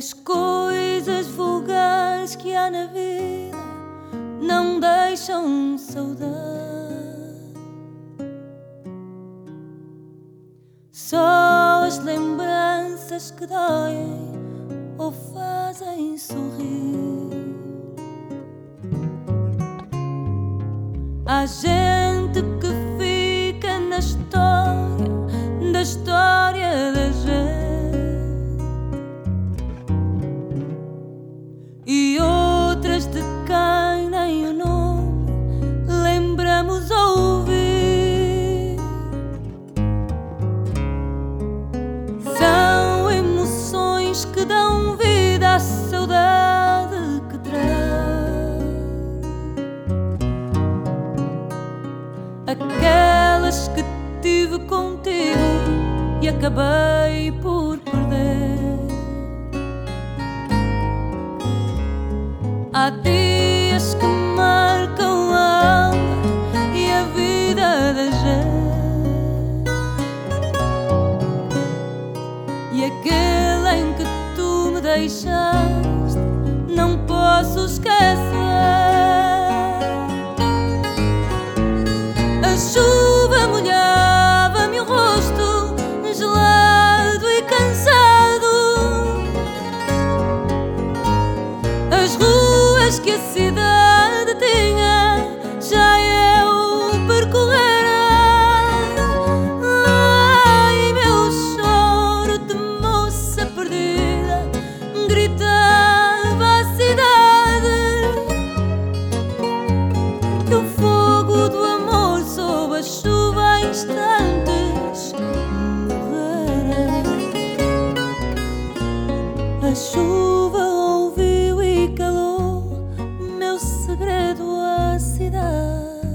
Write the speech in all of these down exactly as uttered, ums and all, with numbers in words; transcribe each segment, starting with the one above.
As coisas vulgares que há na vida não deixam saudade. Só as lembranças que doem ou fazem sorrir. Há gente que fica na história da história da gente, e outras de quem nem o nome lembramos ouvir. São emoções que dão vida à saudade que traz, aquelas que tive contigo e acabei por perder. Há dias que marcam a alma e a vida da gente, e aquele em que tu me deixaste não posso esquecer. A chuva molhava-me o rosto, gelado e cansado. As ruas que a cidade tinha já eu percorrera. Ai, meu choro de moça perdida gritava a cidade que o fogo do amor sob a chuva em instantes morrera. A chuva ouviu e calou meu segredo à cidade,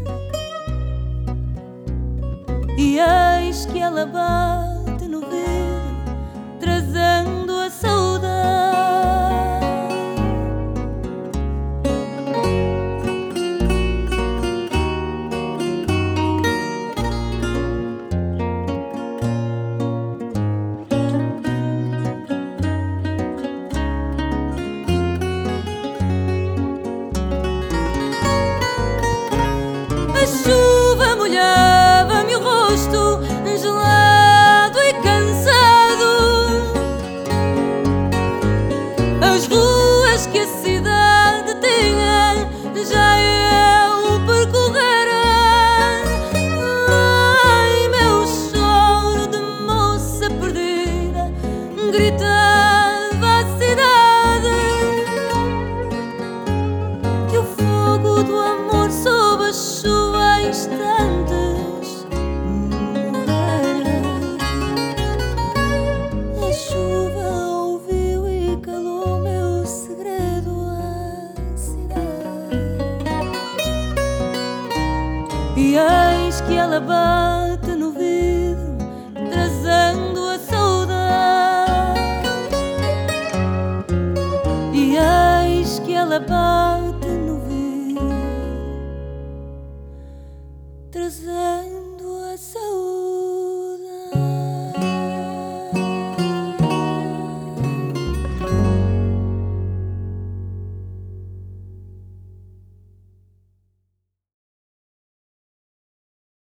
e eis que ela bate no vidro trazendo a saudade. A chuva molhava-me o rosto, gelado e cansado. As ruas que a cidade tinha já eu percorrera. Ai, meu choro de moça perdida gritava a cidade que o fogo do amor sob a chuva em instantes morrera. A chuva ouviu e calou meu segredo à cidade, e eis que ela bate no vidro trazendo a saudade, e eis que ela bate no vidro trazendo a saudade.